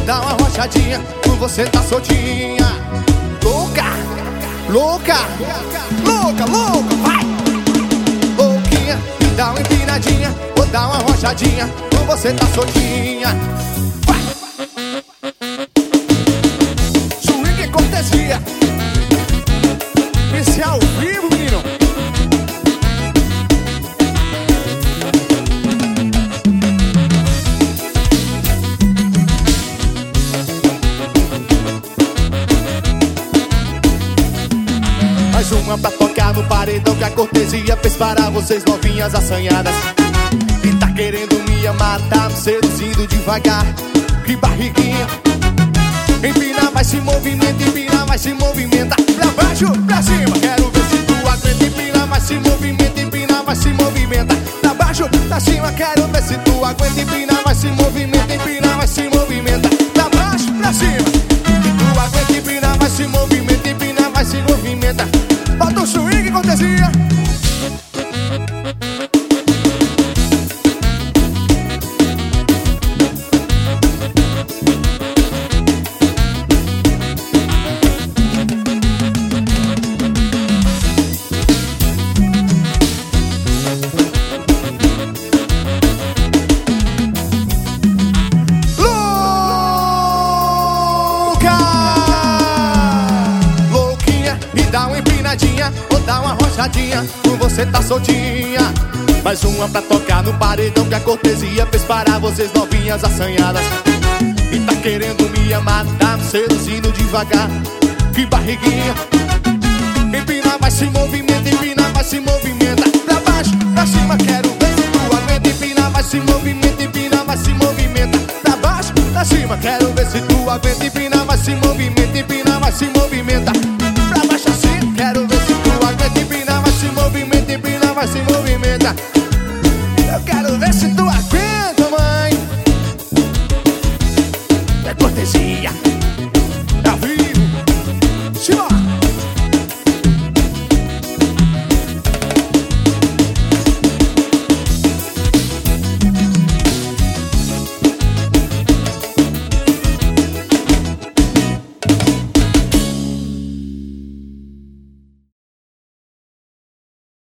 dá uma rochadinha quando você tá soltinha. Louca, louca, louca, louca, vai! Louquinha, me dá uma empinadinha, vou dar uma rochadinha quando você tá soltinha. Vai! Swing cortesia. Esse é ao vivo, menino. Mais uma pra tocar no paredão que a cortesia fez para vocês novinhas assanhadas. E tá querendo me amar, tá me seduzindo devagar. Que barriguinha. Empina, vai se movimenta, empina, vai se movimenta. Pra baixo, pra cima, quero ver se tu aguenta. Empina, vai se movimenta, empina, vai se movimenta. Pra baixo, pra cima, quero ver se tu aguenta. Empina, vai se movimenta, empina, vai se movimenta. Pra baixo, pra cima, tu aguenta, empina, vai se movimenta, empina, vai se movimenta. Bota o swing, cortesia. Dá uma empinadinha, ou dá uma rochadinha quando você tá soltinha. Mais uma pra tocar no paredão que a cortesia fez para vocês novinhas assanhadas. E tá querendo me amar, tá me seduzindo devagar. Que barriguinha. Empina, vai se movimenta, empina, vai se movimenta. Pra baixo, pra cima, quero ver se tu aguenta. Empina, vai se movimenta, empina, vai se movimenta. Pra baixo, pra cima, quero ver se tu aguenta. Empina, vai se movimenta, empina, vai se movimenta. Pra baixo assim, quero ver se tu aguenta. Empina, vai se movimenta, empina, vai se movimenta. Eu quero ver se tu aguenta, mãe. É cortesia.